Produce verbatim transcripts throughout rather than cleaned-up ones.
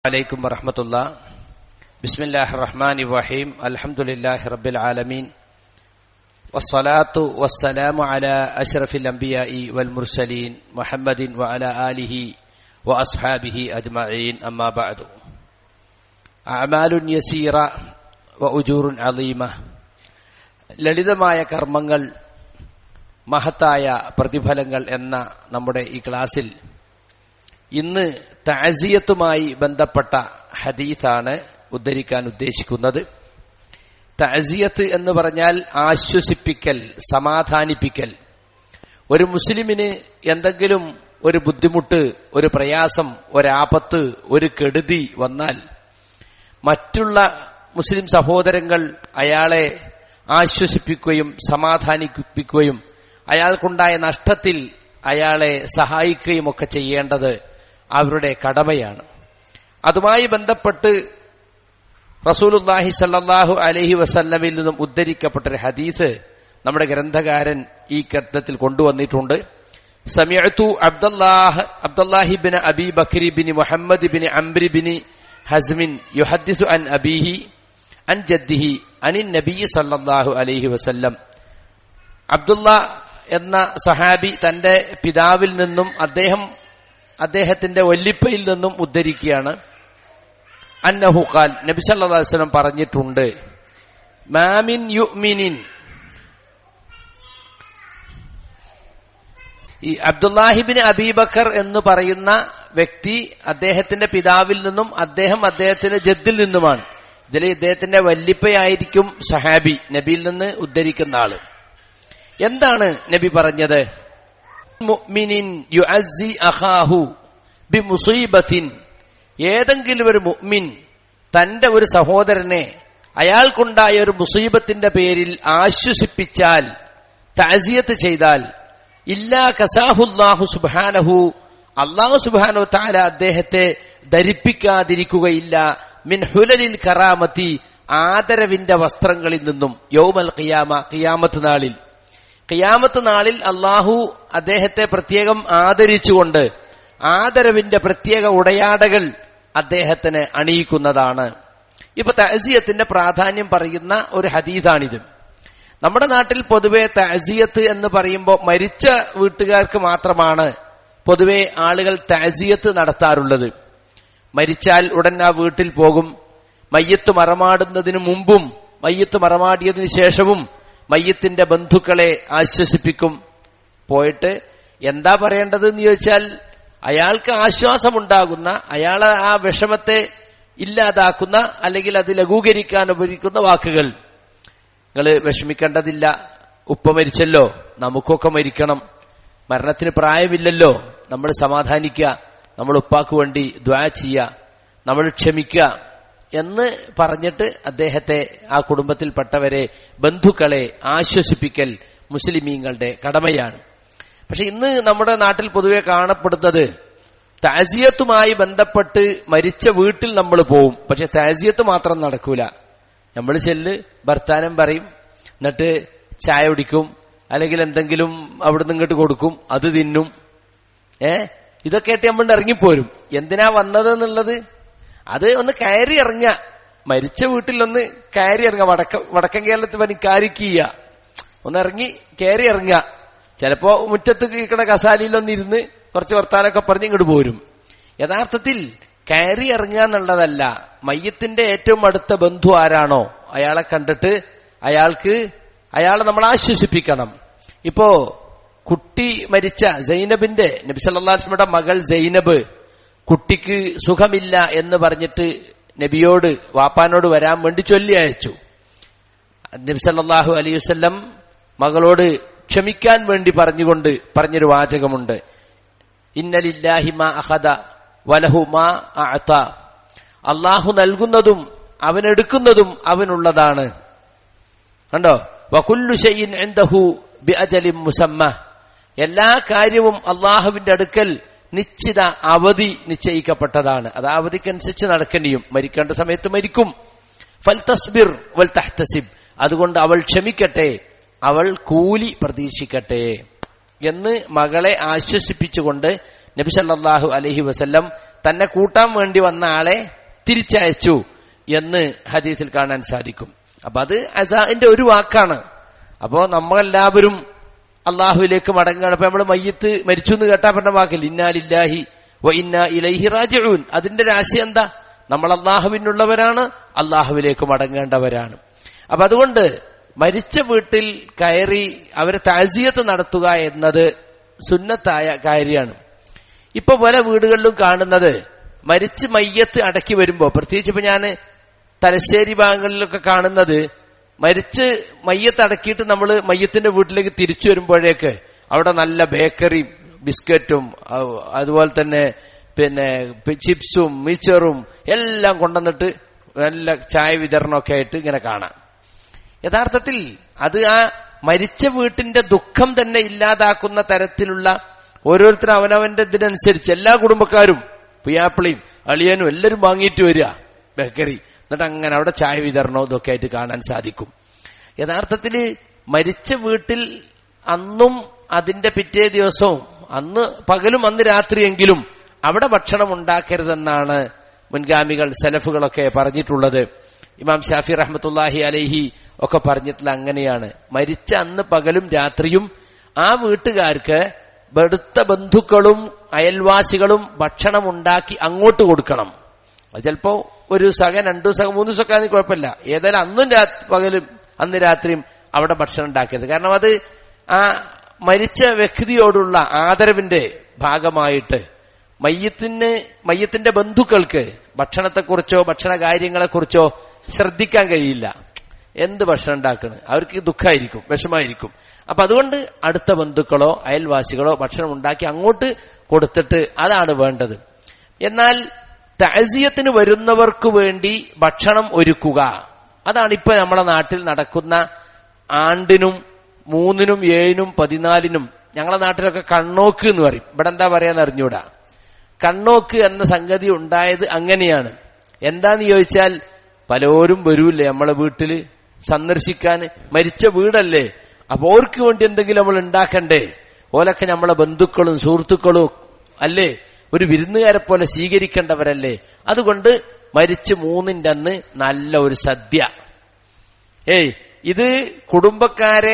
عليكم ورحمة الله. بسم الله الرحمن الرحيم. الحمد لله رب العالمين والصلاة والسلام على أشرف الأنبياء والمرسلين محمد وعلى آله وأصحابه أجمعين. أما بعد. أعمال يسيرة وأجور عظيمة. ലളിതമായ കർമ്മങ്ങൾ മഹത്തായ പ്രതിഫലങ്ങൾ എന്ന നമ്മുടെ ഈ ക്ലാസ്സിൽ ഇന്ന് തഅസിയത്തുമായി ബന്ധപ്പെട്ട ഹദീസാണ് ഉദ്ധരിക്കാൻ ഉദ്ദേശിക്കുന്നത്. തഅസിയത്ത് എന്ന് പറഞ്ഞാൽ ആശ്വസിപ്പിക്കൽ, സമാധാനിപ്പിക്കൽ. ഒരു മുസ്ലിമിന് എന്തെങ്കിലും ഒരു ബുദ്ധിമുട്ട്, ഒരു പ്രയാസം, ഒരാപത്ത്, ഒരു കെടുതി വന്നാൽ മറ്റുള്ള മുസ്ലിം സഹോദരങ്ങൾ അയാളെ ആശ്വസിപ്പിക്കുകയും സമാധാനിപ്പിക്കുകയും അയാൾക്കുണ്ടായ നഷ്ടത്തിൽ അയാളെ സഹായിക്കുകയും ഒക്കെ ചെയ്യേണ്ടത് അവരുടെ കടമയാണ്. അതുമായി ബന്ധപ്പെട്ട് റസൂലുള്ളാഹി സ്വല്ലല്ലാഹു അലൈഹി വസല്ലമയിൽ നിന്നും ഉദ്ധരിക്കപ്പെട്ടൊരു ഹദീസ് നമ്മുടെ ഗ്രന്ഥകാരൻ ഈ ഗ്രന്ഥത്തിൽ കൊണ്ടുവന്നിട്ടുണ്ട്. സമിഅതു അബ്ദുല്ലാഹ് അബ്ദുല്ലാഹി ബിൻ അബി ബക്രി ബിൻ മുഹമ്മദ് ബിൻ അംർ ബിൻ ഹസ്മിൻ യുഹദ്ദിസു അൻ അബീഹി അൻ ജദ്ദിഹി അനിൻ നബി സല്ലല്ലാഹു അലൈഹി വസല്ലം. അബ്ദുല്ല എന്ന സഹാബി തന്റെ പിതാവിൽ നിന്നും അദ്ദേഹം അദ്ദേഹത്തിന്റെ വല്ലിപ്പയിൽ നിന്നും ഉദ്ധരിക്കുകയാണ്. അന്നഹു ഖാൽ, നബി സല്ലല്ലാഹു അലൈഹി വസല്ലം പറഞ്ഞിട്ടുണ്ട്, മാമിൻ യുഅ്മിനിൻ. ഈ അബ്ദുല്ലാഹിബിൻ അബീബക്കർ എന്ന് പറയുന്ന വ്യക്തി അദ്ദേഹത്തിന്റെ പിതാവിൽ നിന്നും അദ്ദേഹം അദ്ദേഹത്തിന്റെ ജദ്ദിൽ നിന്നുമാണ്. ഇതിൽ ഇദ്ദേഹത്തിന്റെ വല്ലിപ്പയായിരിക്കും സഹാബി, നബിയിൽ നിന്ന് ഉദ്ധരിക്കുന്ന ആള്. എന്താണ് നബി പറഞ്ഞത്? മുഅ്മിനിൻ യുഅസ്സി അഖാഹു ബിമുസീബത്തിൻ. ഏതെങ്കിലും ഒരു മുഅ്മിൻ തന്റെ ഒരു സഹോദരനെ അയാൾക്കുണ്ടായ ഒരു മുസീബത്തിന്റെ പേരിൽ ആശ്വസിപ്പിച്ചാൽ, തഅസിയത്ത് ചെയ്താൽ, ഇല്ലാ കസാഹുല്ലാഹു സുബ്ഹാനഹു, അല്ലാഹു സുബ്ഹാനഹു തആല അദ്ദേഹത്തെ ധരിപ്പിക്കാതിരിക്കുകയില്ല, മിൻ ഹുലലിൽ കറാമത്തി, ആദരവിന്റെ വസ്ത്രങ്ങളിൽ നിന്നും, യൗമൽ ഖിയാമ, ഖിയാമത്ത് നാളിൽ. ഖിയാമത്ത് നാളിൽ അള്ളാഹു അദ്ദേഹത്തെ പ്രത്യേകം ആദരിച്ചുകൊണ്ട് ആദരവിന്റെ പ്രത്യേക ഉടയാടകൾ അദ്ദേഹത്തിന് അണിയിക്കുന്നതാണ്. ഇപ്പൊ തഅസിയത്തിന്റെ പ്രാധാന്യം പറയുന്ന ഒരു ഹദീസാണിത്. നമ്മുടെ നാട്ടിൽ പൊതുവെ തഅസിയത്ത് എന്ന് പറയുമ്പോൾ മരിച്ച വീട്ടുകാർക്ക് മാത്രമാണ് പൊതുവെ ആളുകൾ തഅസിയത്ത് നടത്താറുള്ളത്. മരിച്ചാൽ ഉടൻ ആ വീട്ടിൽ പോകും. മയ്യത്ത് മറമാടുന്നതിന് മുമ്പും മയ്യത്ത് മറമാടിയതിനു ശേഷവും മയ്യത്തിന്റെ ബന്ധുക്കളെ ആശ്വസിപ്പിക്കും. പോയിട്ട് എന്താ പറയേണ്ടത് എന്ന് ചോദിച്ചാൽ, അയാൾക്ക് ആശ്വാസമുണ്ടാകുന്ന, അയാളെ ആ വിഷമത്തെ ഇല്ലാതാക്കുന്ന, അല്ലെങ്കിൽ അത് ലഘൂകരിക്കാൻ ഉപകരിക്കുന്ന വാക്കുകൾ. നിങ്ങള് വിഷമിക്കേണ്ടതില്ല, ഉപ്പ മരിച്ചല്ലോ, നമുക്കൊക്കെ മരിക്കണം, മരണത്തിന് പ്രായമില്ലല്ലോ, നമ്മൾ സമാധാനിക്കുക, നമ്മൾ ഉപ്പാക്ക് വേണ്ടി ദുആ ചെയ്യുക, നമ്മൾ ക്ഷമിക്കുക എന്ന് പറഞ്ഞിട്ട് അദ്ദേഹത്തെ, ആ കുടുംബത്തിൽപ്പെട്ടവരെ, ബന്ധുക്കളെ ആശ്വസിപ്പിക്കൽ മുസ്ലിമീങ്ങളുടെ കടമയാണ്. പക്ഷെ ഇന്ന് നമ്മുടെ നാട്ടിൽ പൊതുവെ കാണപ്പെടുന്നത്, തഅസിയത്തുമായി ബന്ധപ്പെട്ട് മരിച്ച വീട്ടിൽ നമ്മൾ പോവും, പക്ഷെ തഅസിയത്ത് മാത്രം നടക്കൂല. നമ്മൾ ചെല്ല് വർത്താനം പറയും, എന്നിട്ട് ചായ കുടിക്കും, അല്ലെങ്കിൽ എന്തെങ്കിലും അവിടുന്ന് ഇങ്ങോട്ട് കൊടുക്കും, അത് തിന്നും. ഏ ഇതൊക്കെ ആയിട്ട് നമ്മൾ ഇറങ്ങിപ്പോരും. എന്തിനാ വന്നത് എന്നുള്ളത് അത് ഒന്ന് കയറി ഇറങ്ങുക, മരിച്ച വീട്ടിലൊന്ന് കയറി ഇറങ്ങുക. വടക്ക വടക്കൻ കേരളത്തിൽ പനി കാരിക്കുക, ഒന്ന് ഇറങ്ങി കയറി ഇറങ്ങുക. ചിലപ്പോ മുറ്റത്ത് കിടക്കുന്ന കസാലിയിലൊന്ന് ഇരുന്ന് കുറച്ച് വർത്താനൊക്കെ പറഞ്ഞ് ഇങ്ങോട്ട് പോരും. യഥാർത്ഥത്തിൽ കയറി ഇറങ്ങുക എന്നുള്ളതല്ല, മയ്യത്തിന്റെ ഏറ്റവും അടുത്ത ബന്ധു ആരാണോ അയാളെ കണ്ടിട്ട് അയാൾക്ക് അയാളെ നമ്മൾ ആശ്വസിപ്പിക്കണം. ഇപ്പോ കുട്ടി മരിച്ച സൈനബിന്റെ, നബി സല്ലല്ലാഹു അലൈഹി വസല്ലമയുടെ മകൾ സൈനബ്, കുട്ടിക്ക് സുഖമില്ല എന്ന് പറഞ്ഞിട്ട് നബിയോട്, വാപ്പാനോട് വരാൻ വേണ്ടി ചൊല്ലി അയച്ചു. നബി സല്ലല്ലാഹു അലൈഹി വസല്ലം മകളോട് ക്ഷമിക്കാൻ വേണ്ടി പറഞ്ഞുകൊണ്ട് പറഞ്ഞൊരു വാചകമുണ്ട്, ഇന്നലില്ലാഹി മാ അഖദ വലഹു മാ അഅത. അല്ലാഹു നൽകുന്നതും അവനെടുക്കുന്നതും അവനുള്ളതാണ്. കണ്ടോ? വകുല്ലു ശൈഇൻ ഇൻദഹു ബിഅജലിൻ മുസമ്മ. എല്ലാ കാര്യവും അല്ലാഹുവിന്റെ അടുക്കൽ നിശ്ചിത അവധി നിശ്ചയിക്കപ്പെട്ടതാണ്. അത് ആ അവധിക്കനുസരിച്ച് നടക്കേണ്ടിയും, മരിക്കേണ്ട സമയത്ത് മരിക്കും. ഫൽതസ്ബിർ വൽ തഹ്തസിബ്. അതുകൊണ്ട് അവൾ ക്ഷമിക്കട്ടെ, അവൾ കൂലി പ്രതീക്ഷിക്കട്ടെ എന്ന് മകളെ ആശ്വസിപ്പിച്ചുകൊണ്ട് നബി സല്ലല്ലാഹു അലൈഹി വസല്ലം തന്നെ കൂട്ടാൻ വേണ്ടി വന്ന ആളെ തിരിച്ചയച്ചു എന്ന് ഹദീസിൽ കാണാൻ സാധിക്കും. അപ്പൊ അത് അസാഇന്റെ ഒരു വാക്കാണ്. അപ്പോ നമ്മളെല്ലാവരും അള്ളാഹുവിലേക്ക് മടങ്ങുകയാണ്. അപ്പൊ നമ്മൾ മയ്യത്ത് മരിച്ചു എന്ന് കേട്ടാ പറഞ്ഞ വാക്കില്ല, ഇന്നാ ലില്ലാഹി വ ഇന്നാ ഇലൈഹി റാജിഊൻ. അതിന്റെ രാശി എന്താ? നമ്മൾ അള്ളാഹുവിനുള്ളവരാണ്, അള്ളാഹുവിലേക്ക് മടങ്ങേണ്ടവരാണ്. അപ്പൊ അതുകൊണ്ട് മരിച്ച വീട്ടിൽ കയറി അവരെ തഅസിയത്ത് നടത്തുക എന്നത് സുന്നത്തായ കാര്യമാണ്. ഇപ്പൊ പല വീടുകളിലും കാണുന്നത് മരിച്ച് മയ്യത്ത് അടക്കി വരുമ്പോ, പ്രത്യേകിച്ച് ഇപ്പൊ ഞാൻ തലശ്ശേരി ഭാഗങ്ങളിലൊക്കെ കാണുന്നത്, മരിച്ച് മയ്യത്ത് അടക്കിയിട്ട് നമ്മൾ മയ്യത്തിന്റെ വീട്ടിലേക്ക് തിരിച്ചു വരുമ്പോഴേക്ക് അവിടെ നല്ല ബേക്കറിയും ബിസ്ക്കറ്റും അതുപോലെ തന്നെ പിന്നെ ചിപ്സും മിച്ചറും എല്ലാം കൊണ്ടുവന്നിട്ട് നല്ല ചായ വിതരണമൊക്കെ ആയിട്ട് ഇങ്ങനെ കാണാം. യഥാർത്ഥത്തിൽ അത് ആ മരിച്ച വീട്ടിന്റെ ദുഃഖം തന്നെ ഇല്ലാതാക്കുന്ന തരത്തിലുള്ള ഓരോരുത്തരും അവനവന്റെ ഇതിനനുസരിച്ച് എല്ലാ കുടുംബക്കാരും പുയ്യാപ്പിളിയും അളിയനും എല്ലാവരും വാങ്ങിയിട്ട് വരിക ബേക്കറി, എന്നിട്ട് അങ്ങനെ അവിടെ ചായ വിതരണോ ഇതൊക്കെ ആയിട്ട് കാണാൻ സാധിക്കും. യഥാർത്ഥത്തില് മരിച്ച വീട്ടിൽ അന്നും അതിന്റെ പിറ്റേ ദിവസവും അന്ന് പകലും അന്ന് രാത്രിയെങ്കിലും അവിടെ ഭക്ഷണം ഉണ്ടാക്കരുതെന്നാണ് മുൻഗാമികൾ സലഫുകളൊക്കെ പറഞ്ഞിട്ടുള്ളത്. ഇമാം ഷാഫി റഹ്മത്തുള്ളാഹി അലൈഹി ഒക്കെ പറഞ്ഞിട്ടുള്ള അങ്ങനെയാണ്. മരിച്ച അന്ന് പകലും രാത്രിയും ആ വീട്ടുകാർക്ക് അടുത്ത ബന്ധുക്കളും അയൽവാസികളും ഭക്ഷണം ഉണ്ടാക്കി അങ്ങോട്ട് കൊടുക്കണം. അത് ചിലപ്പോ ഒരു സഹം രണ്ടു സഹം മൂന്ന് സഹം കുഴപ്പമില്ല, ഏതായാലും അന്നും പകലും അന്ന് രാത്രിയും അവിടെ ഭക്ഷണം ഉണ്ടാക്കരുത്. കാരണം അത് ആ മരിച്ച വ്യക്തിയോടുള്ള ആദരവിന്റെ ഭാഗമായിട്ട് മയ്യത്തിന് മയ്യത്തിന്റെ ബന്ധുക്കൾക്ക് ഭക്ഷണത്തെക്കുറിച്ചോ ഭക്ഷണ കാര്യങ്ങളെക്കുറിച്ചോ ശ്രദ്ധിക്കാൻ കഴിയില്ല. എന്ത് ഭക്ഷണം ഉണ്ടാക്കണ്, അവർക്ക് ദുഃഖമായിരിക്കും, വിഷമായിരിക്കും. അപ്പൊ അതുകൊണ്ട് അടുത്ത ബന്ധുക്കളോ അയൽവാസികളോ ഭക്ഷണം ഉണ്ടാക്കി അങ്ങോട്ട് കൊടുത്തിട്ട് അതാണ് വേണ്ടത്. എന്നാൽ തഅസിയത്തിന് വരുന്നവർക്ക് വേണ്ടി ഭക്ഷണം ഒരുക്കുക, അതാണ് ഇപ്പൊ നമ്മുടെ നാട്ടിൽ നടക്കുന്ന ആണ്ടിനും മൂന്നിനും ഏഴിനും പതിനാലിനും. ഞങ്ങളുടെ നാട്ടിലൊക്കെ കണ്ണോക്ക് എന്ന് പറയും, ഇവിടെ എന്താ പറയാന്ന് അറിഞ്ഞൂടാ. കണ്ണോക്ക് എന്ന സംഗതി ഉണ്ടായത് അങ്ങനെയാണ്. എന്താന്ന് ചോദിച്ചാൽ പലരും വരൂല്ലേ നമ്മളെ വീട്ടില് സന്ദർശിക്കാൻ, മരിച്ച വീടല്ലേ, അപ്പൊ ഓർക്ക് വേണ്ടി എന്തെങ്കിലും നമ്മൾ ഉണ്ടാക്കണ്ടേ. ഓലൊക്കെ നമ്മളെ ബന്ധുക്കളും സുഹൃത്തുക്കളും അല്ലേ, ഒരു വിരുന്നുകാരെ പോലെ സ്വീകരിക്കേണ്ടവരല്ലേ. അതുകൊണ്ട് മരിച്ച് മൂന്നിന്റെ അന്ന് നല്ല ഒരു സദ്യ. ഏയ് ഇത് കുടുംബക്കാരെ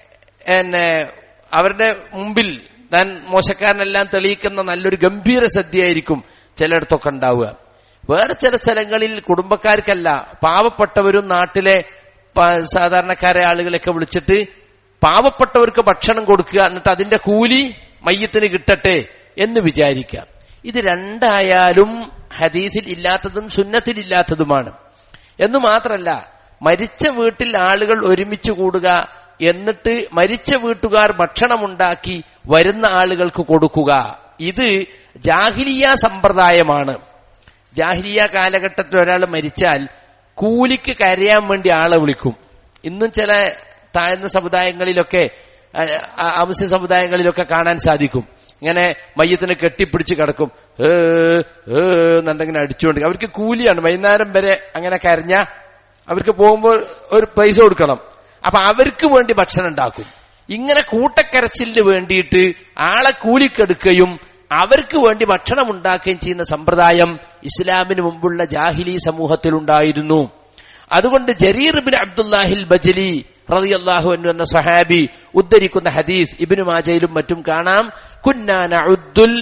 എന്നെ അവരുടെ മുമ്പിൽ താൻ മോശക്കാരനെല്ലാം തെളിയിക്കുന്ന നല്ലൊരു ഗംഭീര സദ്യയായിരിക്കും ചിലയിടത്തൊക്കെ ഉണ്ടാവുക. വേറെ ചില സ്ഥലങ്ങളിൽ കുടുംബക്കാർക്കല്ല, പാവപ്പെട്ടവരും നാട്ടിലെ സാധാരണക്കാരെ ആളുകളെയൊക്കെ വിളിച്ചിട്ട് പാവപ്പെട്ടവർക്ക് ഭക്ഷണം കൊടുക്കുക, എന്നിട്ട് അതിന്റെ കൂലി മയ്യത്തിന് കിട്ടട്ടെ എന്ന് വിചാരിക്കാം. ഇത് രണ്ടായാലും ഹദീസിൽ ഇല്ലാത്തതും സുന്നത്തിൽ ഇല്ലാത്തതുമാണ്. എന്നു മാത്രല്ല, മരിച്ച വീട്ടിൽ ആളുകൾ ഒരുമിച്ച് കൂടുക, എന്നിട്ട് മരിച്ച വീട്ടുകാർ ഭക്ഷണമുണ്ടാക്കി വരുന്ന ആളുകൾക്ക് കൊടുക്കുക, ഇത് ജാഹിലിയ സമ്പ്രദായമാണ്. ജാഹിലിയ കാലഘട്ടത്തിൽ ഒരാൾ മരിച്ചാൽ കൂലിക്ക് കരയാൻ വേണ്ടി ആളെ വിളിക്കും. ഇന്നും ചില താഴ്ന്ന സമുദായങ്ങളിലൊക്കെ അമുസ്ലിം സമുദായങ്ങളിലൊക്കെ കാണാൻ സാധിക്കും. ഇങ്ങനെ മയ്യത്തിനെ കെട്ടിപ്പിടിച്ച് കിടക്കും, ഏ എന്നുണ്ടെങ്കിൽ അടിച്ചുകൊണ്ട്. അവർക്ക് കൂലിയാണ്, വൈകുന്നേരം വരെ അങ്ങനെ കരഞ്ഞ അവർക്ക് പോകുമ്പോൾ ഒരു പൈസ കൊടുക്കണം. അപ്പൊ അവർക്ക് വേണ്ടി ഭക്ഷണം ഉണ്ടാക്കും. ഇങ്ങനെ കൂട്ടക്കരച്ചിലിന് വേണ്ടിയിട്ട് ആളെ കൂലിക്കെടുക്കുകയും അവർക്ക് വേണ്ടി ഭക്ഷണം ഉണ്ടാക്കുകയും ചെയ്യുന്ന സമ്പ്രദായം ഇസ്ലാമിന് മുമ്പുള്ള ജാഹിലി സമൂഹത്തിലുണ്ടായിരുന്നു. അതുകൊണ്ട് ജരീർ ഇബ്നു അബ്ദുല്ലാഹിൽ ബജലി റളിയല്ലാഹു അൻഹു എന്ന സ്വഹാബി ഉദ്ധരിക്കുന്ന ഹദീസ് ഇബ്നു മാജയിലും മറ്റും കാണാം. കുന്നാ നഉദ്ദുൽ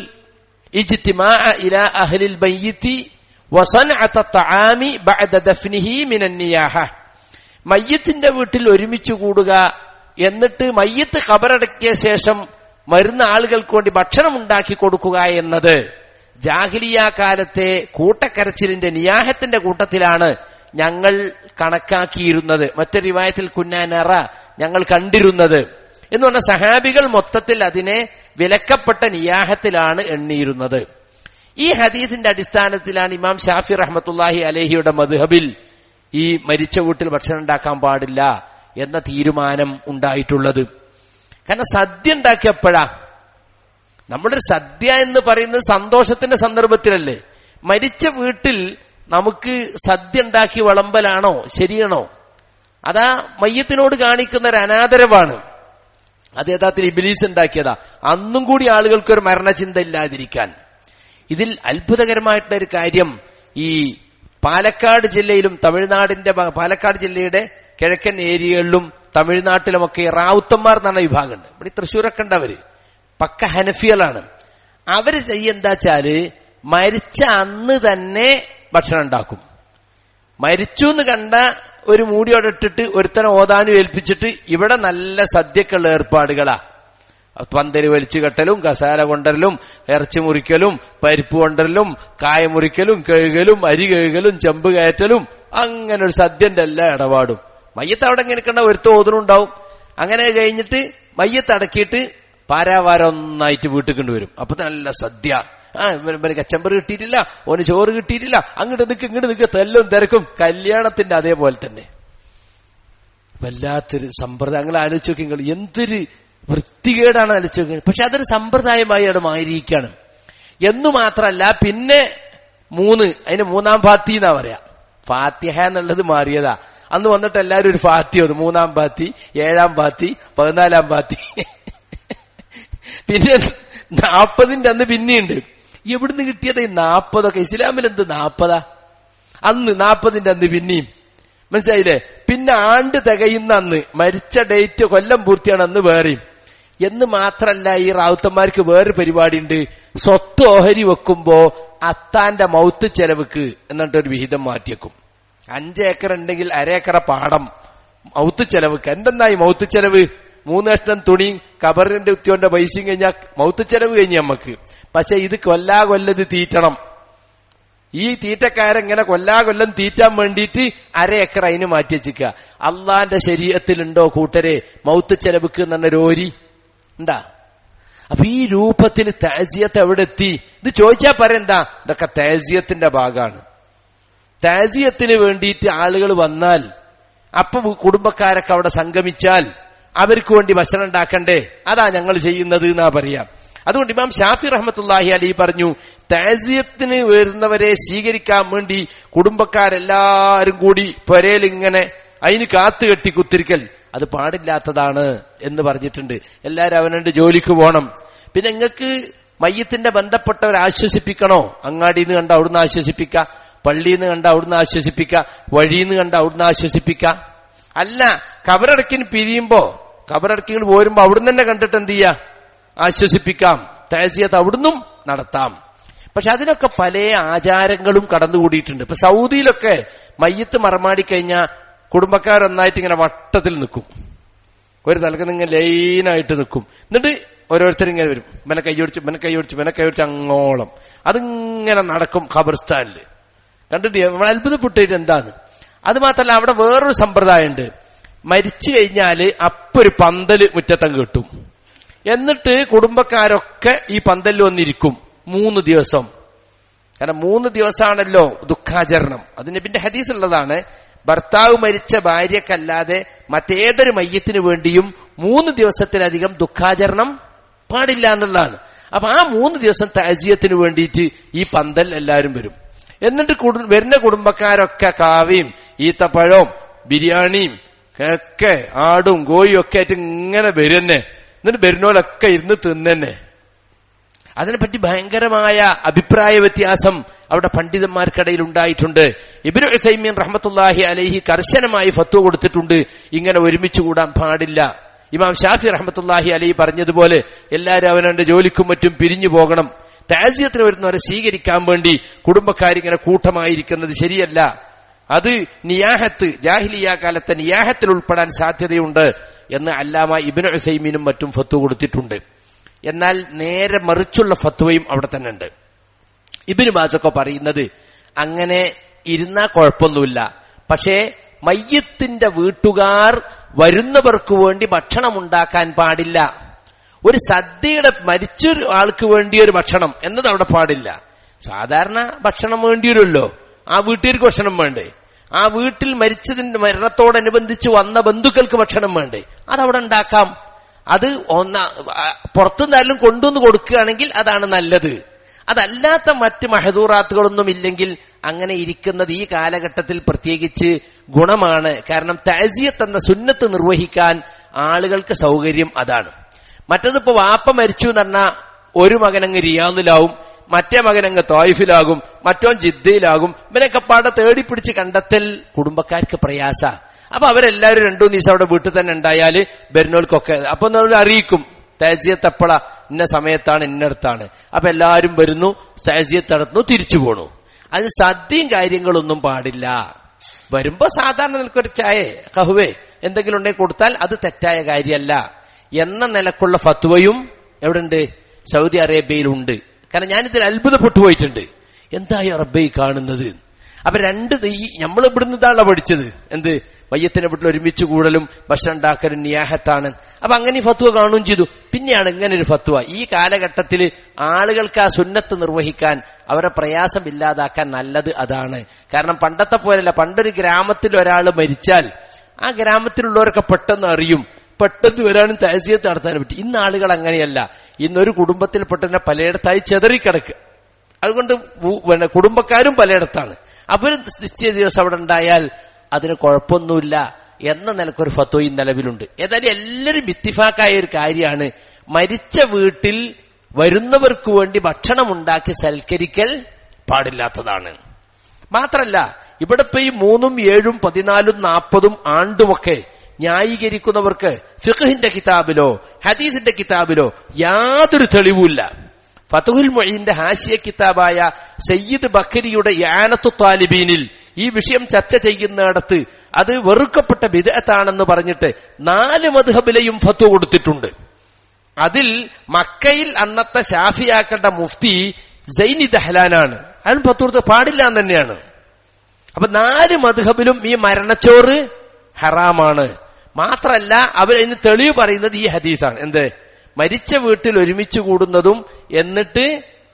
ഇജ്തിമാഅ ഇലാ അഹ്ലിൽ ബയ്യിതി വസൻഅത തആമി ബഅദ ദഫ്നിഹി മിനൻ നിയാഹ. മയ്യത്തിന്റെ വീട്ടിൽ ഒരുമിച്ച് കൂടുക, എന്നിട്ട് മയ്യത്ത് ഖബറടക്കിയ ശേഷം മരുന്ന ആളുകൾക്ക് വേണ്ടി ഭക്ഷണം ഉണ്ടാക്കി കൊടുക്കുക എന്നത് ജാഹിലിയ കാലത്തെ കൂട്ടക്കരച്ചിലിന്റെ നിയാഹത്തിന്റെ കൂട്ടത്തിലാണ് ഞങ്ങൾ കണക്കാക്കിയിരുന്നത്. മറ്റൊരു റിവായത്തിൽ കുന്നാനറ ഞങ്ങൾ കണ്ടിരുന്നത് എന്ന് പറഞ്ഞ സഹാബികൾ മൊത്തത്തിൽ അതിനെ വിലക്കപ്പെട്ട നിയാഹത്തിലാണ് എണ്ണിയിരുന്നത്. ഈ ഹദീസിന്റെ അടിസ്ഥാനത്തിലാണ് ഇമാം ഷാഫി റഹ്മത്തുള്ളാഹി അലൈഹിയുടെ മദ്ഹബിൽ ഈ മരിച്ച വീട്ടിൽ ഭക്ഷണം ഉണ്ടാക്കാൻ പാടില്ല എന്ന തീരുമാനം ഉണ്ടായിട്ടുള്ളത്. കാരണം സദ്യ ഉണ്ടാക്കിയപ്പോഴാ, നമ്മുടെ സദ്യ എന്ന് പറയുന്നത് സന്തോഷത്തിന്റെ സന്ദർഭത്തിലല്ലേ. മരിച്ച വീട്ടിൽ നമുക്ക് സദ്യ ഉണ്ടാക്കി വിളമ്പലാണോ ശരിയാണോ? അതാ മയ്യത്തിനോട് കാണിക്കുന്ന ഒരു അനാദരവാണ്. അത് യഥാർത്ഥത്തിൽ ഇബ്ലീസ് ഉണ്ടാക്കിയതാ. അന്നും കൂടി ആളുകൾക്കൊരു മരണചിന്ത ഇല്ലാതിരിക്കാൻ. ഇതിൽ അത്ഭുതകരമായിട്ടുള്ള ഒരു കാര്യം, ഈ പാലക്കാട് ജില്ലയിലും തമിഴ്നാടിന്റെ പാലക്കാട് ജില്ലയുടെ കിഴക്കൻ ഏരിയകളിലും തമിഴ്നാട്ടിലുമൊക്കെ റാവുത്തന്മാർ എന്ന് പറഞ്ഞ വിഭാഗമുണ്ട്. ഇവിടെ തൃശ്ശൂരൊക്കെ ഉണ്ടവര് പക്ക ഹനഫികളാണ്. അവര് എന്താ വെച്ചാല് മരിച്ച അന്ന് തന്നെ ഭക്ഷണം ഉണ്ടാക്കും. മരിച്ചു എന്ന് കണ്ട ഒരു മൂടിയോടെ ഇട്ടിട്ട് ഒരുത്തനെ ഓതാനും ഏൽപ്പിച്ചിട്ട് ഇവിടെ നല്ല സദ്യക്കുള്ള ഏർപ്പാടുകളാ. പന്തല് വലിച്ചു കെട്ടലും, കസാല കൊണ്ടരലും, ഇറച്ചി മുറിക്കലും, പരിപ്പ് കൊണ്ടരലും, കായ മുറിക്കലും, കഴുകലും, അരി കഴുകലും, ചെമ്പ് കയറ്റലും, അങ്ങനെ ഒരു സദ്യന്റെ എല്ലാ ഇടപാടും. മയ്യത്ത് അവിടെ ഇങ്ങനെ കണ്ട ഒരുത്ത ഓതനുണ്ടാവും. അങ്ങനെ കഴിഞ്ഞിട്ട് മയ്യത്ത് അടക്കിയിട്ട് പാരാവാരം ഒന്നായിട്ട് വീട്ടിൽ കൊണ്ടുവരും. അപ്പൊ നല്ല സദ്യ. ആ ഇവന് കച്ചമ്പറ് കിട്ടിയിട്ടില്ല, ഓന് ചോറ് കിട്ടിയിട്ടില്ല, അങ്ങോട്ട് നിൽക്ക് ഇങ്ങോട്ട് നിൽക്കുക, തെല്ലും തിരക്കും. കല്യാണത്തിന്റെ അതേപോലെ തന്നെ വല്ലാത്തൊരു സമ്പ്രദായം. നിങ്ങൾ ആലോചിച്ച് നോക്കി, നിങ്ങൾ എന്തൊരു വൃത്തികേടാണ് ആലോചിച്ച് നോക്കുക. പക്ഷെ അതൊരു സമ്പ്രദായമായി അവിടെ മാറിയിരിക്കുകയാണ്. എന്നു മാത്രല്ല, പിന്നെ മൂന്ന് അതിന് മൂന്നാം ഫാത്തി എന്നാ പറയാ. ഫാത്തിഹ എന്നുള്ളത് മാറിയതാ. അന്ന് വന്നിട്ട് എല്ലാവരും ഒരു ഫാത്തി ഓതും. മൂന്നാം ഫാത്തി, ഏഴാം ഫാത്തി, പതിനാലാം ഫാത്തി. പിന്നെ നാപ്പതിന്റെ അന്ന് പിന്നെയുണ്ട്. എവിടുന്ന് കിട്ടിയത് ഈ നാപ്പതൊക്കെ? ഇസ്ലാമിൽ എന്ത് നാപ്പതാ? അന്ന് നാപ്പതിന്റെ അന്ന് പിന്നെയും, മനസ്സിലായില്ലേ? പിന്നെ ആണ്ട് തികയുന്ന അന്ന്, മരിച്ച ഡേറ്റ് കൊല്ലം പൂർത്തിയാണ് അന്ന് വേറെയും. എന്ന് മാത്രല്ല, ഈ റാവുത്തന്മാർക്ക് വേറെ പരിപാടി ഉണ്ട്. സ്വത്ത് ഓഹരി വെക്കുമ്പോ അത്താന്റെ മൗത്ത് ചെലവുക്ക് എന്നിട്ടൊരു വിഹിതം മാറ്റിയേക്കും. അഞ്ചേക്കർ ഉണ്ടെങ്കിൽ അരേക്കറ പാടം മൗത്ത് ചെലവുക്ക്. എന്തെന്നായി മൗത്ത് ചെലവ്? മൂന്ന് കഷ്ണം തുണി, കബറിന്റെ ഉത്യോന്റെ പൈസയും കഴിഞ്ഞാൽ മൗത്ത് ചെലവ് കഴിഞ്ഞ് നമ്മക്ക്. പക്ഷെ ഇത് കൊല്ലാ കൊല്ലത് തീറ്റണം. ഈ തീറ്റക്കാരെങ്ങനെ കൊല്ലാ കൊല്ലം തീറ്റാൻ വേണ്ടിയിട്ട് അര ഏക്കർ അതിന് മാറ്റി വെച്ചിക്ക. അള്ളാന്റെ ശരീഅത്തിലുണ്ടോ കൂട്ടരെ മൗത്ത് ചെലവുക്ക് എന്ന് പറഞ്ഞ ഓരി ഉണ്ടാ? അപ്പൊ ഈ രൂപത്തിൽ തഅസിയത്ത് എവിടെ എത്തി? ഇത് ചോദിച്ചാ പറയണ്ടാ, ഇതൊക്കെ തഅസിയത്തിന്റെ ഭാഗമാണ്. തഅസിയത്തിന് വേണ്ടിയിട്ട് ആളുകൾ വന്നാൽ, അപ്പൊ കുടുംബക്കാരൊക്കെ അവിടെ സംഗമിച്ചാൽ അവർക്ക് വേണ്ടി ഭക്ഷണം ഉണ്ടാക്കണ്ടേ? അതാ ഞങ്ങൾ ചെയ്യുന്നത് എന്നാ പറയാം. അതുകൊണ്ട് ഇമാം ഷാഫി റഹ്മത്തുള്ളാഹി അലൈഹി പറഞ്ഞു, തഅസിയത്തിന് വരുന്നവരെ സ്വീകരിക്കാൻ വേണ്ടി കുടുംബക്കാരെല്ലാരും കൂടി പൊരയിൽ ഇങ്ങനെ അതിന് കാത്തു കെട്ടി കുത്തിരിക്കൽ അത് പാടില്ലാത്തതാണ് എന്ന് പറഞ്ഞിട്ടുണ്ട്. എല്ലാരും അവനവന്റെ ജോലിക്ക് പോകണം. പിന്നെ നിങ്ങൾക്ക് മയ്യത്തിന്റെ ബന്ധപ്പെട്ടവരെ ആശ്വസിപ്പിക്കണോ? അങ്ങാടിന്ന് കണ്ട അവിടുന്ന് ആശ്വസിപ്പിക്ക, പള്ളിന്ന് കണ്ട അവിടുന്ന് ആശ്വസിപ്പിക്ക, വഴിന്ന് കണ്ട അവിടുന്ന് ആശ്വസിപ്പിക്ക. അല്ല, കബറടക്കിന് പിരിയുമ്പോ കബറടക്കിന് പോരുമ്പോ അവിടുന്ന് തന്നെ കണ്ടിട്ട് എന്ത് ചെയ്യാ? ആശ്വസിപ്പിക്കാം. തഅസിയത്ത് അവിടുന്നും നടത്താം. പക്ഷെ അതിനൊക്കെ പല ആചാരങ്ങളും കടന്നുകൂടിയിട്ടുണ്ട്. ഇപ്പൊ സൗദിയിലൊക്കെ മയ്യത്ത് മറമാടിക്കഴിഞ്ഞാൽ കുടുംബക്കാരൊന്നായിട്ട് ഇങ്ങനെ വട്ടത്തിൽ നിൽക്കും. ഒരു തലക്ക് ഇങ്ങനെ ലൈനായിട്ട് നിൽക്കും. എന്നിട്ട് ഓരോരുത്തർ ഇങ്ങനെ വരും. മെനെ കൈയൊടിച്ച് മെനെ കൈയൊടിച്ച് മെനെ കൈയൊടിച്ച് അങ്ങോളം അതിങ്ങനെ നടക്കും ഖബർസ്ഥാനില്. കണ്ടിട്ട് നമ്മൾ അത്ഭുതപ്പെട്ടിട്ട് എന്താന്ന്. അത് മാത്രല്ല, അവിടെ വേറൊരു സമ്പ്രദായമുണ്ട്. മരിച്ചു കഴിഞ്ഞാല് അപ്പൊരു പന്തല് മുറ്റത്തങ്ങ് കിട്ടും. എന്നിട്ട് കുടുംബക്കാരൊക്കെ ഈ പന്തലിൽ വന്നിരിക്കും മൂന്ന് ദിവസം. കാരണം മൂന്ന് ദിവസമാണല്ലോ ദുഃഖാചരണം. അത് നബിന്റെ ഹദീസുള്ളതാണ്. ഭർത്താവ് മരിച്ച ഭാര്യക്കല്ലാതെ മറ്റേതൊരു മയ്യത്തിന് വേണ്ടിയും മൂന്ന് ദിവസത്തിലധികം ദുഃഖാചരണം പാടില്ല എന്നുള്ളതാണ്. അപ്പൊ ആ മൂന്ന് ദിവസം തഅസിയത്തിന് വേണ്ടിയിട്ട് ഈ പന്തൽ എല്ലാവരും വരും. എന്നിട്ട് വരുന്ന കുടുംബക്കാരൊക്കെ കാവയും ഈത്തപ്പഴവും ബിരിയാണിയും ഒക്കെ ആടും കോഴിയും ഒക്കെ ആയിട്ട് ഇങ്ങനെ വരുന്നെ. എന്നിട്ട് വരുന്നോലൊക്കെ ഇരുന്ന് തിന്നെ. അതിനെപ്പറ്റി ഭയങ്കരമായ അഭിപ്രായ വ്യത്യാസം അവിടെ പണ്ഡിതന്മാർക്കിടയിൽ ഉണ്ടായിട്ടുണ്ട്. ഇബ്നു ഉസൈമീൻ റഹ്മത്തുള്ളാഹി അലൈഹി കർശനമായി ഫത്വ കൊടുത്തിട്ടുണ്ട്, ഇങ്ങനെ ഒരുമിച്ച് കൂടാൻ പാടില്ല. ഇമാം ഷാഫി റഹ്മത്തുള്ളാഹി അലൈഹി പറഞ്ഞതുപോലെ എല്ലാവരും അവനവന്റെ ജോലിക്കും മറ്റും പിരിഞ്ഞു പോകണം. തഅസിയത്തിന് വരുന്നവരെ സ്വീകരിക്കാൻ വേണ്ടി കുടുംബക്കാരിങ്ങനെ കൂട്ടമായിരിക്കുന്നത് ശരിയല്ല. അത് നിയാഹത്ത്, ജാഹിലിയ കാലത്തെ നിയാഹത്തിൽ ഉൾപ്പെടാൻ സാധ്യതയുണ്ട് എന്ന് അല്ലാമ ഇബ്നു ഉസൈമീനും മറ്റും ഫത്വ കൊടുത്തിട്ടുണ്ട്. എന്നാൽ നേരെ മറിച്ചുള്ള ഫത്വയും അവിടെ തന്നെ ഉണ്ട്. ഇബ്നു ബാസൊക്കെ പറയുന്നത് അങ്ങനെ ഇരുന്നാ കുഴപ്പമൊന്നുമില്ല, പക്ഷേ മയ്യത്തിന്റെ വീട്ടുകാർ വരുന്നവർക്ക് വേണ്ടി ഭക്ഷണം ഉണ്ടാക്കാൻ പാടില്ല. ഒരു സദ്യയുടെ മരിച്ചൊരു ആൾക്ക് വേണ്ടി ഒരു ഭക്ഷണം എന്നത് അവിടെ പാടില്ല. സാധാരണ ഭക്ഷണം വേണ്ടി വരുമല്ലോ, ആ വീട്ടുകാർക്ക് ഭക്ഷണം വേണ്ടേ? ആ വീട്ടിൽ മരിച്ചതിന്റെ മരണത്തോടനുബന്ധിച്ച് വന്ന ബന്ധുക്കൾക്ക് ഭക്ഷണം വേണ്ടേ? അതവിടെ ഉണ്ടാക്കാം. അത് ഒന്ന പുറത്തുനിന്നാലും കൊണ്ടുവന്ന് കൊടുക്കുകയാണെങ്കിൽ അതാണ് നല്ലത്. അതല്ലാത്ത മറ്റ് മഹദൂറാത്തുകളൊന്നും ഇല്ലെങ്കിൽ അങ്ങനെ ഇരിക്കുന്നത് ഈ കാലഘട്ടത്തിൽ പ്രത്യേകിച്ച് ഗുണമാണ്. കാരണം തഅസിയത്ത് എന്ന സുന്നത്ത് നിർവഹിക്കാൻ ആളുകൾക്ക് സൗകര്യം അതാണ്. മറ്റതിപ്പോ വാപ്പ മരിച്ചു എന്ന് പറഞ്ഞാൽ ഒരു മകനങ്ങ് റിയാദിലാവും, മറ്റേ മകനങ്ങ് തോയിഫിലാകും, മറ്റോൻ ജിദ്ദയിലാകും. ഇവനൊക്കെ പാടെ തേടി പിടിച്ച് കണ്ടെത്തൽ കുടുംബക്കാർക്ക് പ്രയാസ. അപ്പൊ അവരെല്ലാവരും രണ്ടു ദിവസം അവിടെ വീട്ടിൽ തന്നെ ഉണ്ടായാല് വരുന്നവർക്കൊക്കെ അപ്പൊ നമ്മൾ അറിയിക്കും തഅസിയത്ത് എപ്പളാ, ഇന്ന സമയത്താണ്, ഇന്നടത്താണ്. അപ്പൊ എല്ലാവരും വരുന്നു, തഅസിയത്ത് നടത്തുന്നു, തിരിച്ചു പോണു. അതിന് സദ്യയും കാര്യങ്ങളൊന്നും പാടില്ല. വരുമ്പോ സാധാരണ നിലക്കൊരു ചായ കഹുവേ എന്തെങ്കിലും ഉണ്ടെങ്കിൽ കൊടുത്താൽ അത് തെറ്റായ കാര്യമല്ല എന്ന നിലക്കുള്ള ഫത്വയും എവിടെയുണ്ട്? സൗദി അറേബ്യയിലുണ്ട്. കാരണം ഞാനിതിൽ അത്ഭുതപ്പെട്ടു പോയിട്ടുണ്ട്. എന്തായി റബ്ബേ കാണുന്നത്? അപ്പൊ രണ്ട് ഈ നമ്മൾ ഇവിടുന്ന് ഇതാണല്ലോ പഠിച്ചത്, എന്ത് മയ്യത്തിന്റെ വീട്ടിൽ ഒരുമിച്ച് കൂടലും ഭക്ഷണം ഉണ്ടാക്കലും നിയാഹത്താണ്. അപ്പൊ അങ്ങനെ ഫത്വ കാണുകയും ചെയ്തു. പിന്നെയാണ് ഇങ്ങനെ ഒരു ഫത്വ. ഈ കാലഘട്ടത്തിൽ ആളുകൾക്ക് ആ സുന്നത്ത് നിർവഹിക്കാൻ, അവരെ പ്രയാസം ഇല്ലാതാക്കാൻ നല്ലത് അതാണ്. കാരണം പണ്ടത്തെ പോലെയല്ല. പണ്ടൊരു ഗ്രാമത്തിൽ ഒരാൾ മരിച്ചാൽ ആ ഗ്രാമത്തിലുള്ളവരൊക്കെ പെട്ടെന്ന് അറിയും, പെട്ടെന്ന് വരാനും തഅസിയത്ത് നടത്താനും പറ്റും. ഇന്ന് ആളുകൾ അങ്ങനെയല്ല. ഇന്നൊരു കുടുംബത്തിൽ പെട്ടെന്ന് പലയിടത്തായി ചെതറിക്കിടക്കുക. അതുകൊണ്ട് കുടുംബക്കാരും പലയിടത്താണ്. അവർ നിശ്ചയ ദിവസം അവിടെ ഉണ്ടായാൽ അതിന് കുഴപ്പമൊന്നുമില്ല എന്ന നിലക്കൊരു ഫത്വയും നിലവിലുണ്ട്. ഏതായാലും എല്ലാവരും ഇത്തിഫാക്കായ ഒരു കാര്യമാണ്, മരിച്ച വീട്ടിൽ വരുന്നവർക്ക് വേണ്ടി ഭക്ഷണം ഉണ്ടാക്കി സൽക്കരിക്കൽ പാടില്ലാത്തതാണ്. മാത്രല്ല ഇവിടെ ഇപ്പൊ ഈ മൂന്നും ഏഴും പതിനാലും നാൽപ്പതും ആണ്ടുമൊക്കെ ന്യായീകരിക്കുന്നവർക്ക് ഫിഖ്ഹിന്റെ കിതാബിലോ ഹദീസിന്റെ കിതാബിലോ യാതൊരു തെളിവുമില്ല. ഫതുഹുൽ മുഈന്റെ ഹാശിയ കിതാബായ സയ്യിദ് ബക്കരിയുടെ ഇആനത്തു താലിബീനിൽ ഈ വിഷയം ചർച്ച ചെയ്യുന്നിടത്ത് അത് വെറുക്കപ്പെട്ട ബിദ്അത്താണെന്ന് പറഞ്ഞിട്ട് നാല് മദ്ഹബിലെയും ഫത്വ കൊടുത്തിട്ടുണ്ട്. അതിൽ മക്കയിൽ അന്നത്തെ ഷാഫിയാക്കളുടെ മുഫ്തി സൈനി ദഹ്ലാനാണ്. അയാൾ ഫത്വ കൊടുത്ത് പാടില്ല എന്ന് തന്നെയാണ്. അപ്പൊ നാല് മദ്ഹബിലും ഈ മരണച്ചോറ് ഹറാമാണ്. മാത്രല്ല അവരതിന് തെളിവ് പറയുന്നത് ഈ ഹദീസാണ്. എന്ത്? മരിച്ച വീട്ടിൽ ഒരുമിച്ച് കൂടുന്നതും എന്നിട്ട്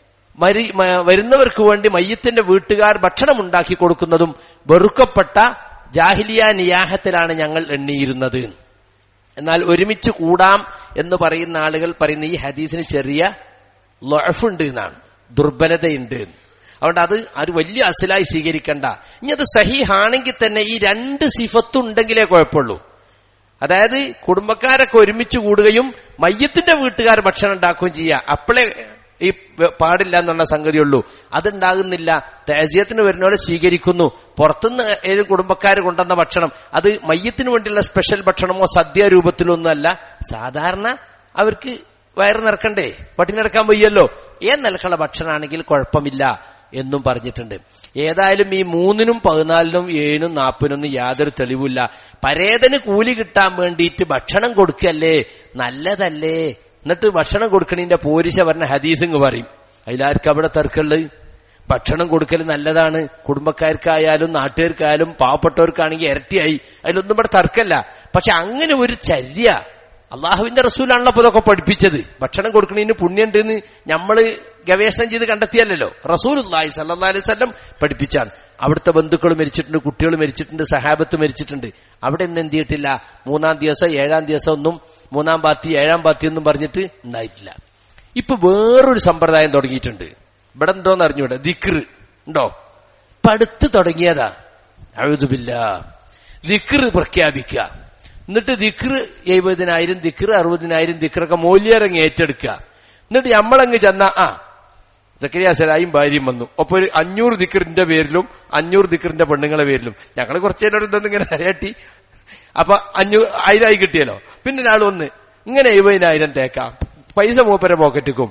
മരി വരുന്നവർക്ക് വേണ്ടി മയ്യത്തിന്റെ വീട്ടുകാർ ഭക്ഷണം ഉണ്ടാക്കി കൊടുക്കുന്നതും വെറുക്കപ്പെട്ട ജാഹിലിയ നിയാഹത്തിലാണ് ഞങ്ങൾ എണ്ണിയിരുന്നത്. എന്നാൽ ഒരുമിച്ച് കൂടാം എന്ന് പറയുന്ന ആളുകൾ പറയുന്ന ഈ ഹദീസിന് ചെറിയ ലഅഫുണ്ട് എന്നാണ്, ദുർബലതയുണ്ട്. അതുകൊണ്ട് അത് അത് വലിയ അസലായി സ്വീകരിക്കണ്ട. ഇനി അത് സഹീഹാണെങ്കിൽ തന്നെ ഈ രണ്ട് സിഫത്തുണ്ടെങ്കിലേ കുഴപ്പമുള്ളൂ. അതായത് കുടുംബക്കാരൊക്കെ ഒരുമിച്ച് കൂടുകയും മയ്യത്തിന്റെ വീട്ടുകാർ ഭക്ഷണം ഉണ്ടാക്കുകയും ചെയ്യുക, അപ്പോഴേ ഈ പാടില്ല എന്നുള്ള സംഗതിയുള്ളൂ. അതുണ്ടാകുന്നില്ല. തഅസിയത്തിന് വരുന്നവരെ സ്വീകരിക്കുന്നു. പുറത്തുനിന്ന് ഏത് കുടുംബക്കാർ കൊണ്ടുവന്ന ഭക്ഷണം അത് മയ്യത്തിന് വേണ്ടിയുള്ള സ്പെഷ്യൽ ഭക്ഷണമോ സദ്യ രൂപത്തിലോ ഒന്നുമല്ല. സാധാരണ അവർക്ക് വയറ് നിറക്കണ്ടേ, പട്ടിണി നടക്കാൻ വയ്യല്ലോ, ഏത് നിലക്കുള്ള ഭക്ഷണമാണെങ്കിൽ കുഴപ്പമില്ല എന്നും പറഞ്ഞിട്ടുണ്ട്. ഏതായാലും ഈ മൂന്നിനും പതിനാലിനും ഏഴിനും നാൽപ്പതിനൊന്നും യാതൊരു തെളിവില്ല. പരേതന് കൂലി കിട്ടാൻ വേണ്ടിയിട്ട് ഭക്ഷണം കൊടുക്കല്ലേ, നല്ലതല്ലേ, എന്നിട്ട് ഭക്ഷണം കൊടുക്കണതിന്റെ പോരിശ പറഞ്ഞ ഹദീസിങ് പറയും. അതിലാർക്കും അവിടെ തർക്കമുള്ളത്? ഭക്ഷണം കൊടുക്കൽ നല്ലതാണ്. കുടുംബക്കാർക്കായാലും നാട്ടുകാർക്കായാലും പാവപ്പെട്ടവർക്കാണെങ്കിൽ ഇരട്ടിയായി, അതിലൊന്നും ഇവിടെ തർക്കമല്ല. പക്ഷെ അങ്ങനെ ഒരു ചര്യ അള്ളാഹുവിന്റെ റസൂലാണല്ലോ അപ്പൊ ഇതൊക്കെ പഠിപ്പിച്ചത്. ഭക്ഷണം കൊടുക്കണതിന് പുണ്യമുണ്ടെന്ന് നമ്മള് ഗവേഷണം ചെയ്ത് കണ്ടെത്തിയല്ലോ, റസൂലുള്ളാഹി സ്വല്ലല്ലാഹു അലൈഹി വസല്ലം പഠിപ്പിച്ചാണ്. അവിടുത്തെ ബന്ധുക്കൾ മരിച്ചിട്ടുണ്ട്, കുട്ടികൾ മരിച്ചിട്ടുണ്ട്, സഹാബത്ത് മരിച്ചിട്ടുണ്ട്. അവിടെ ഒന്നും എന്ത് ചെയ്തിട്ടില്ല, മൂന്നാം ദിവസം ഏഴാം ദിവസം ഒന്നും മൂന്നാം പാത്തി ഏഴാം പാത്തി ഒന്നും പറഞ്ഞിട്ട് ഉണ്ടായിട്ടില്ല. ഇപ്പൊ വേറൊരു സമ്പ്രദായം തുടങ്ങിയിട്ടുണ്ട്. ഇവിടെ എന്തോന്ന് അറിഞ്ഞൂടെ, ദിക്ർ ഉണ്ടോ? ഇപ്പൊ അടുത്ത് തുടങ്ങിയതാ. അഊദു ബില്ലാഹ്. ദിക്ർ പ്രഖ്യാപിക്കുക, എന്നിട്ട് ദിക്ർ എഴുപതിനായിരം ദിക്ർ അറുപതിനായിരം ദിക്റൊക്കെ മൂല്യറങ്ങി ഏറ്റെടുക്കുക. എന്നിട്ട് നമ്മളങ്ങ് ചെന്ന ആ സക്കരിയ സലായും ഭാര്യയും വന്നു, ഒപ്പം ഒരു അഞ്ഞൂറ് ദിക്റിന്റെ പേരിലും അഞ്ഞൂറ് ദിക്റിന്റെ പെണ്ണുങ്ങളെ പേരിലും ഞങ്ങൾ കുറച്ചു നേരം ഇതൊന്നും ഇങ്ങനെ അറിയാട്ടി. അപ്പൊ അഞ്ഞൂറ് ആയിരമായി കിട്ടിയല്ലോ. പിന്നെ ഒരാൾ വന്ന് ഇങ്ങനെ എഴുപതിനായിരം തേക്കാം, പൈസ മൂപ്പരെ പോക്കറ്റിക്കും.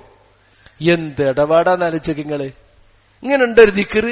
എന്ത് ഇടപാടാന്ന് ആലോചിച്ചോക്ക് നിങ്ങള്. ഇങ്ങനെ ഉണ്ട് ഒരു ദിക്ർ.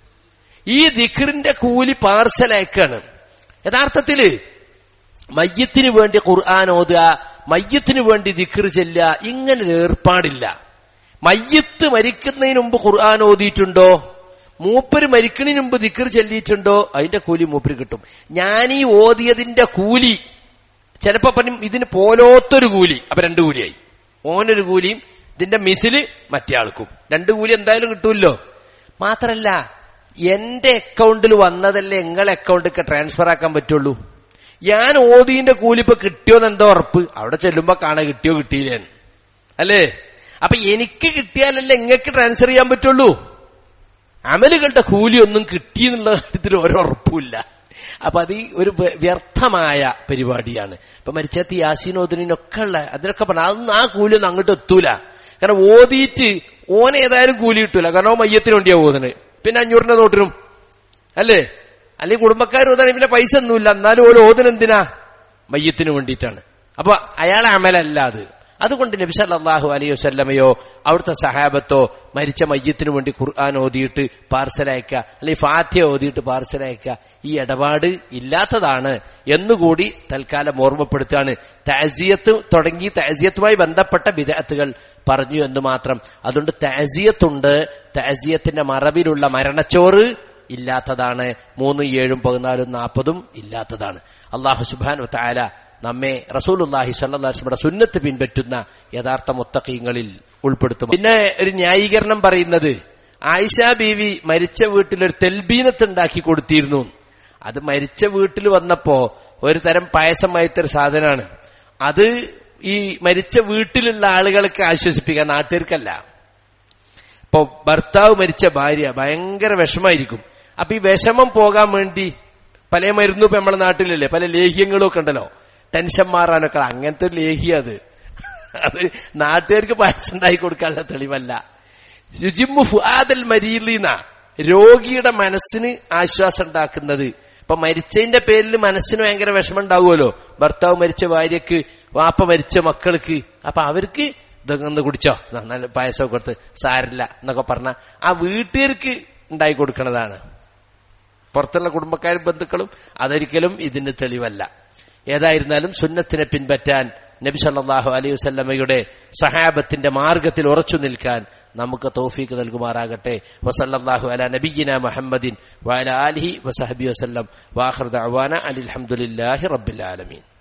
ഈ ദിക്റിന്റെ കൂലി പാർസലയക്കാണ്. യഥാർത്ഥത്തില് മയ്യത്തിന് വേണ്ടി ഖുർആൻ ഓതുക, മയ്യത്തിന് വേണ്ടി ദിക്ർ ചെല്ലുക, ഇങ്ങനെ ഏർപ്പാടില്ല. മയ്യത്ത് മരിക്കുന്നതിന് മുമ്പ് ഖുർആൻ ഓതിയിട്ടുണ്ടോ, മൂപ്പര് മരിക്കുന്നതിന് മുമ്പ് ദിക്ർ ചെല്ലിയിട്ടുണ്ടോ, അതിന്റെ കൂലി മൂപ്പര് കിട്ടും. ഞാൻ ഈ ഓതിയതിന്റെ കൂലി ചിലപ്പോ പറയും ഇതിന് പോലോത്തൊരു കൂലി, അപ്പൊ രണ്ടു കൂലിയായി. ഓനൊരു കൂലിയും ഇതിന്റെ മിസില് മറ്റേ ആൾക്കും രണ്ടു കൂലി എന്തായാലും കിട്ടൂല്ലോ. മാത്രല്ല എന്റെ അക്കൗണ്ടിൽ വന്നതല്ലേ നിങ്ങളെ അക്കൗണ്ടിലേക്ക് ട്രാൻസ്ഫർ ആക്കാൻ പറ്റുള്ളൂ. ഞാൻ ഓതിന്റെ കൂലി ഇപ്പൊ കിട്ടിയോന്ന് എന്താ ഉറപ്പ്? അവിടെ ചെല്ലുമ്പോ കാണാൻ കിട്ടിയോ കിട്ടിയില്ലേന്ന് അല്ലേ? അപ്പൊ എനിക്ക് കിട്ടിയാലല്ലേ നിങ്ങൾക്ക് ട്രാൻസ്ഫർ ചെയ്യാൻ പറ്റുള്ളൂ. അമലുകളുടെ കൂലി ഒന്നും കിട്ടിയെന്നുള്ള കാര്യത്തിൽ ഓരോ ഉറപ്പില്ല. അപ്പൊ അത് ഒരു വ്യർത്ഥമായ പരിപാടിയാണ്. ഇപ്പൊ മരിച്ചത്ത് യാസീൻ ഓതുനൊക്കെ ഉള്ള അതിനൊക്കെ പറഞ്ഞ അതൊന്നും ആ കൂലിയൊന്നും അങ്ങോട്ട് എത്തൂല. കാരണം ഓതിയിട്ട് ഓനെ ഏതായാലും കൂലി കിട്ടൂല. കാരണം ഓ മയ്യത്തിന് വേണ്ടിയാ ഓതുന്നത്. പിന്നെ അഞ്ഞൂറിന്റെ നോട്ടിനും അല്ലേ, അല്ലെങ്കിൽ കുടുംബക്കാർ ഓതാൻ പിന്നെ പൈസ ഒന്നുമില്ല, എന്നാലും ഓരോ ഓതുനെന്തിനാ? മയ്യത്തിന് വേണ്ടിയിട്ടാണ്. അപ്പൊ അയാളെ അമലല്ല അത്. അതുകൊണ്ട് നബി സല്ലല്ലാഹു അലൈഹി വസല്ലമയോ അവിടുത്തെ സഹാബത്തോ മരിച്ച മയ്യത്തിന് വേണ്ടി ഖുർആൻ ഓതിയിട്ട് പാർസലയക്കുക, അല്ലെങ്കിൽ ഫാത്തിഹ ഓതിയിട്ട് പാർസലയക്കുക, ഈ ഇടപാട് ഇല്ലാത്തതാണ് എന്നുകൂടി തൽക്കാലം ഓർമ്മപ്പെടുത്തുകയാണ്. തഅസിയത്ത് തുടങ്ങി തഅസിയത്തുമായി ബന്ധപ്പെട്ട ബിദ്അത്തുകൾ പറഞ്ഞു എന്ന് മാത്രം. അതുകൊണ്ട് തഅസിയത്തുണ്ട്, തഅസിയത്തിന്റെ മറവിലുള്ള മരണച്ചോറ് ഇല്ലാത്തതാണ്. മൂന്നും ഏഴും പതിനാലും നാൽപ്പതും ഇല്ലാത്തതാണ്. അല്ലാഹു സുബ്ഹാനഹു വ തആല നമ്മെ റസൂലുള്ളാഹി സ്വല്ലല്ലാഹു അലൈഹി വസല്ലം സുന്നത്ത് പിൻപറ്റുന്ന യഥാർത്ഥ മുത്തഖീങ്ങളിൽ ഉൾപ്പെടുത്തും. പിന്നെ ഒരു ന്യായീകരണം പറയുന്നത്, ആയിഷ ബീവി മരിച്ച വീട്ടിലൊരു തെൽബീനത്ത് ഉണ്ടാക്കി കൊടുത്തിരുന്നു. അത് മരിച്ച വീട്ടിൽ വന്നപ്പോ ഒരു തരം പായസമായിട്ടൊരു സാധനമാണ്. അത് ഈ മരിച്ച വീട്ടിലുള്ള ആളുകൾക്ക് ആശ്വസിപ്പിക്കാൻ, നാട്ടുകാർക്കല്ല. ഇപ്പൊ ഭർത്താവ് മരിച്ച ഭാര്യ ഭയങ്കര വിഷമായിരിക്കും. അപ്പൊ ഈ വിഷമം പോകാൻ വേണ്ടി പല മരുന്നും ഇപ്പൊ നമ്മുടെ നാട്ടിലല്ലേ പല ലേഹ്യങ്ങളും ഒക്കെ ഉണ്ടല്ലോ, ടെൻഷൻ മാറാനൊക്കെ. അങ്ങനത്തെ ഒരു ലേഹ്യ അത് അത് നാട്ടുകാർക്ക് പായസം ഉണ്ടാക്കി കൊടുക്കാനുള്ള തെളിവല്ല. യുജിമ്മു ഫുആദൽ മരീലിന, രോഗിയുടെ മനസ്സിന് ആശ്വാസം ഉണ്ടാക്കുന്നത്. ഇപ്പൊ മരിച്ചതിന്റെ പേരിൽ മനസ്സിന് ഭയങ്കര വിഷമം ഉണ്ടാവുമല്ലോ, ഭർത്താവ് മരിച്ച ഭാര്യക്ക്, വാപ്പ മരിച്ച മക്കൾക്ക്. അപ്പൊ അവർക്ക് ഇതൊന്ന് കുടിച്ചോ, നല്ല പായസമൊക്കെ കൊടുത്ത് സാരില്ല എന്നൊക്കെ പറഞ്ഞ ആ വീട്ടുകാർക്ക് ഉണ്ടായി കൊടുക്കണതാണ്. പുറത്തുള്ള കുടുംബക്കാരും ബന്ധുക്കളും അതൊരിക്കലും ഇതിന് തെളിവല്ല. ഏതായിരുന്നാലും സുന്നത്തിനെ പിൻപറ്റാൻ, നബി സല്ലല്ലാഹു അലൈഹി വസല്ലമയുടെ സഹാബത്തിന്റെ മാർഗത്തിൽ ഉറച്ചു നിൽക്കാൻ നമുക്ക് തൗഫീഖ് നൽകുമാറാകട്ടെ. വസല്ലല്ലാഹു അലാ നബിയ്യിനാ മുഹമ്മദിൻ വഅലാ ആലിഹി വസഹബിഹി വസല്ലം. വആഖിറു ദഅവാന അൽഹംദുലില്ലാഹി റബ്ബിൽ ആലമീൻ.